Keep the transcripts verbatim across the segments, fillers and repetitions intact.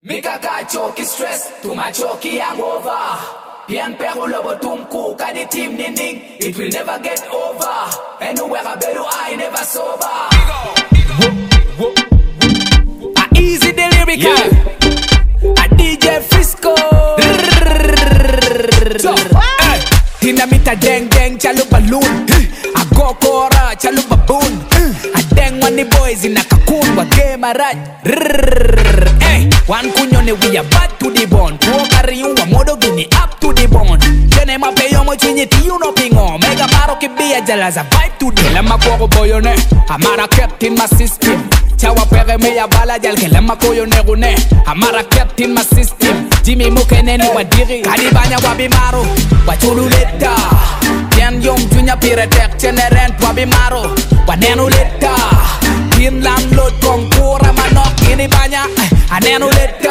Mika ka choki stress, tuma choki hangover. Bien pero lobo tumku, kadi team nining. It will never get over. Anywhere I better, I never sober. A easy the lyrical, yeah. A D J Frisco. So, hey. Dinamita deng deng chalu balloon. A go kora chalu baboon. A deng money boys in a cocoon. Wa game a right. Hey, one kunyone we a bad to the bone. Kuo carry you a modo gini up to the bone. Jene ma peyo mo chinyi ti you no pingo. Mega maro ki be a jalaza vibe to the. Lama koko boyone, amara kept in my system. Chawa pere me ya bala jal ke lama koyo negune. Amara kept in my system. Jimmy mukene ni wadiri. Kadi banya wabi maro, wachulu leta. Yen yom junya pire tek chene rent wabi maro. Wanenu leta. Yin landlord konkura manok ini banya. Anenu leta.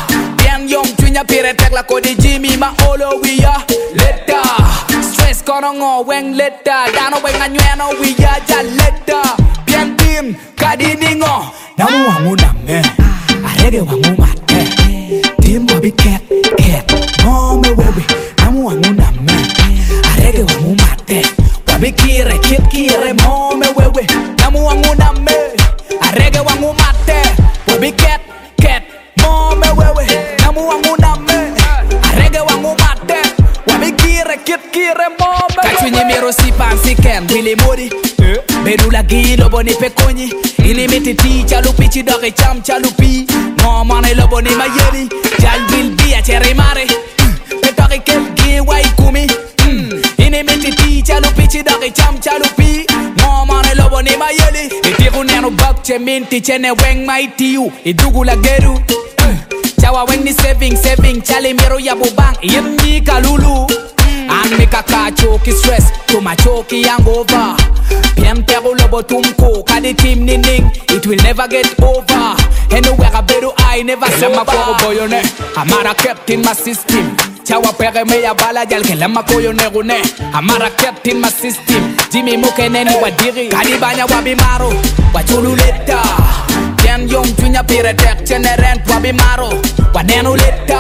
Yen yom junya pire tek la kodi Jimmy ma olo wiya leta. Stress kono ngo weng leta. Dano weng anyueno wiya ja leta. Bien tim kadi ningo. Namu wangu name. Arege wangu mate. Tim wabi ket ket. No me wewe. Namu wangu name. Arege wangu mate. Wabi kire kit kire mo me wewe. Namu wangu name. Arege wangu mate. Wabi ket ket mo me wewe. Namu wangu name. Arege wangu mate. Wabi kire kit kire mo me wewe. Kachunyi miro si pansi ken Willy mori Bedula gilo boni pekonyi Ini miti ti chalupi chidori cham chalupi Mo mane lobo ni mayeri Jal bilbi a chere mare Petori kel gi wai kumi Ini miti ti chalupi chidori cham chalupi Mo mane lobo ni mayeri Itiru neno bak che minti chene weng maiti yu Idugu la geru Chawa weng ni saving saving Chale miro ya bubang Iem ni kalulu And make a car choky stress to my choky hangover. Bien pero lobo tumko, kadi team nining. It will never get over. Anywhere I better, I never sober. Lama koko boyone, amara kept in my system. Chawa pere me ya bala jal ke lama koyo negune. Amara kept in my system. Jimmy mukene ni wadiri. Kadi banya wabi maro, wachulu leta. Bien yom junya pire tek chene rent wabi maro. Wanenu leta.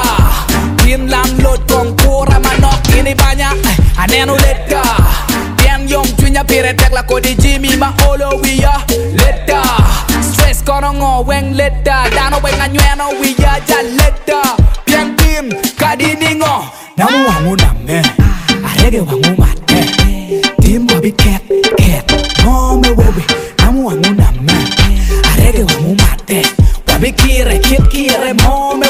Yin landlord konkura manok ini banya. Anenu leta. Bien yom junya pire tek la kodi Jimmy ma olo wiya leta. Stress kono ngo weng leta. Dano weng anyueno wiya ja leta. Bien tim kadi ningo. Namu wangu name. Arege wangu mate. Tim wabi ket ket. No me wewe. Namu wangu name. Arege wangu mate. Wabi kire kit kire mo me